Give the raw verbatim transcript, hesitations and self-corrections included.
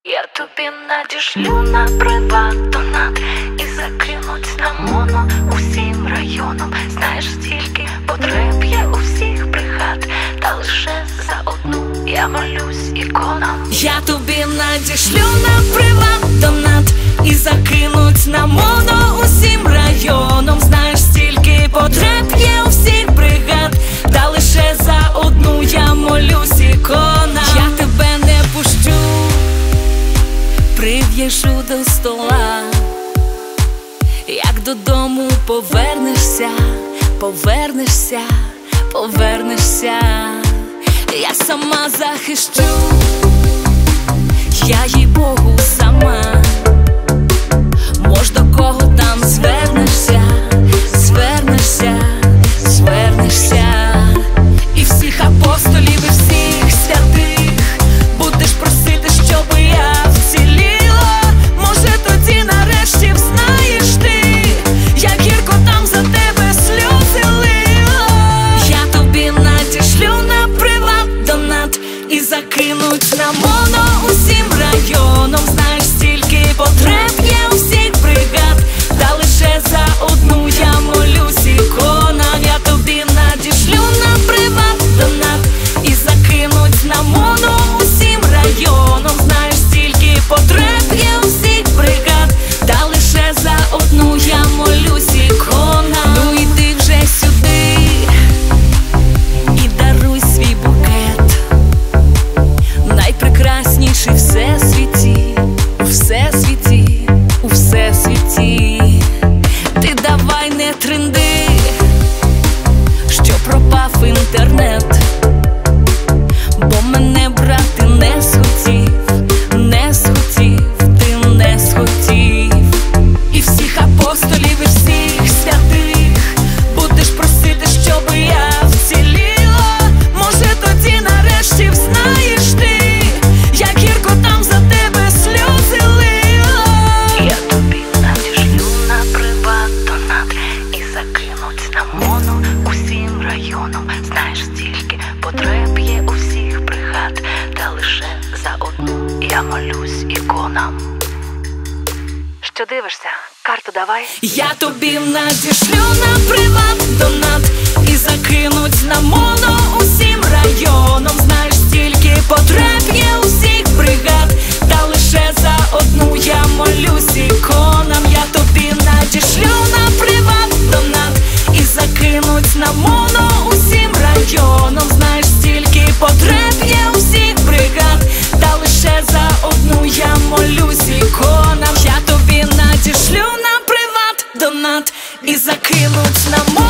Я тобі надішлю на приват донат і закинуть на моно усім районом. Знаєш, стільки потреб є у всіх бригад, та лише за одну я молюсь іконам. Я тобі надішлю на приват донат і закинуть на моно усім районом. Знаєш, стільки потреб є у всіх бригад, та лише за одну я молюсь іконам. Я тебе не пущу, прив'яжу до стола. Як додому повернешся, повернешся, повернешся, я сама захищу, я їй Богу сама. Мож до кого там звернешся, звернешся, звернешся, і всіх апостолів, і всіх святих будеш просити, щоби я вціліла. Може тоді нарешті взнаєш ти, як гірко там за тебе сльози лила. Я тобі надішлю на приват донат і закинуть на моно усім районом. Знаєш, стільки потреб є у всіх бригад, та лише за одну я молюсь іконам. Я тобі надішлю на приват донат і закинуть на моно усім районом. Знаєш, стільки потреб є у всіх бригад, та лише за одну я молюсь іконам. Ну іди вже сюди і даруй свій букет, найпрекрасніший в всесвіті, у всесвіті, у всесвіті. Ти давай не тренди, що пропав інтернет, бо мене брати не схотів, не схотів, ти не схотів. І всіх апостолів, і всіх святих будеш просити, щоби я вціліла. Може тоді нарешті взнаєш ти, як гірко там за тебе сльози лила. Я тобі надішлю на приват донат і закинуть на моно усім районом. Знаєш, стільки потреб є у всіх бригад, та лише за одну я молюсь іконам. Що дивишся? Карту давай. Я тобі надішлю на приват донат і закинуть на моно усім районом. Знаєш, стільки потреб є у всіх бригад, та лише за одну я молюсь іконам. Я тобі надішлю на приват донат і закинуть на моно усім районом. Знаєш, стільки потреб є у всіх бригад, та лише за одну я молюсь іконам. Я тобі надішлю на приват донат і закинуть на моно